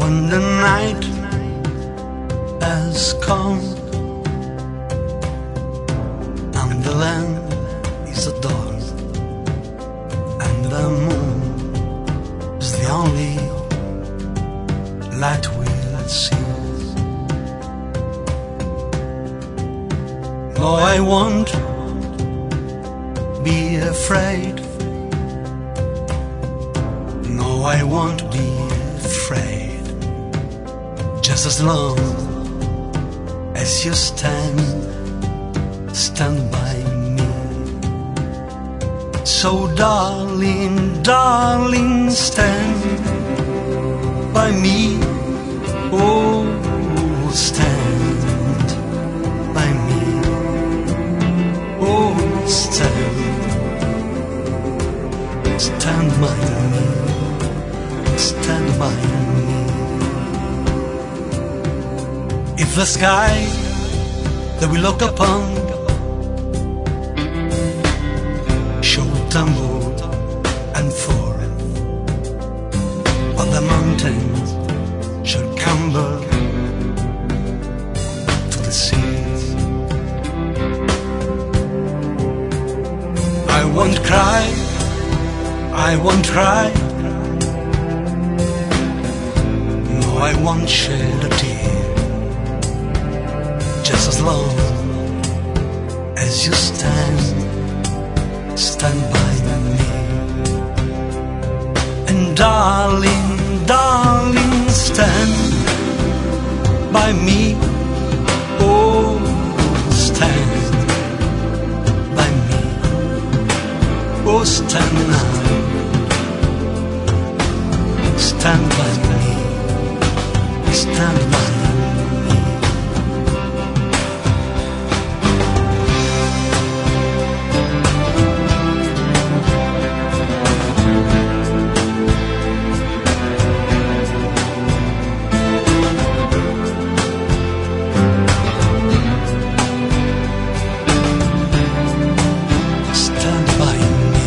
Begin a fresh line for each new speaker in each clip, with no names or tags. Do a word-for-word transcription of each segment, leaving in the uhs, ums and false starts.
when the night has come and the land is at dawn and the moon is the only light we'll see. No, I won't be afraid. No, I won't be afraid. Just as long as you stand, stand by me. So darling, darling, stand by me. Oh, stand by me. Oh, stand, stand by me. Stand by me. If the sky that we look upon should tumble and fall, or the mountains should crumble to the seas, I won't cry, I won't cry. I won't shed a tear. Just as long as you stand, stand by me. And darling, darling, stand by me. Oh, stand by me. Oh, stand now. Stand by me. Stand by me. Stand by me.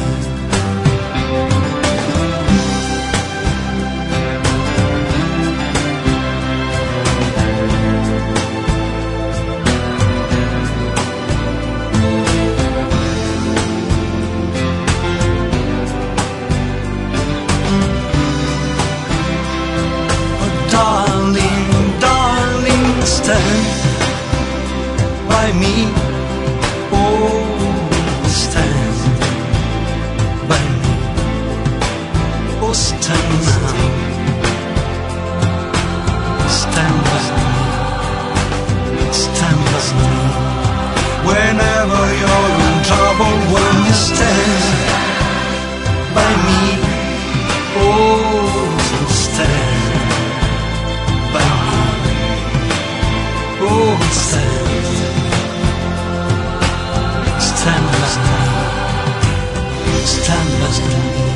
Darling, darling, stand by me. Oh, stand by me. Oh, stand now. Stand by me. Stand by me. Whenever you're in trouble, when you stand by me. Oh, stand. Oh, stand, stand by me, stand by me.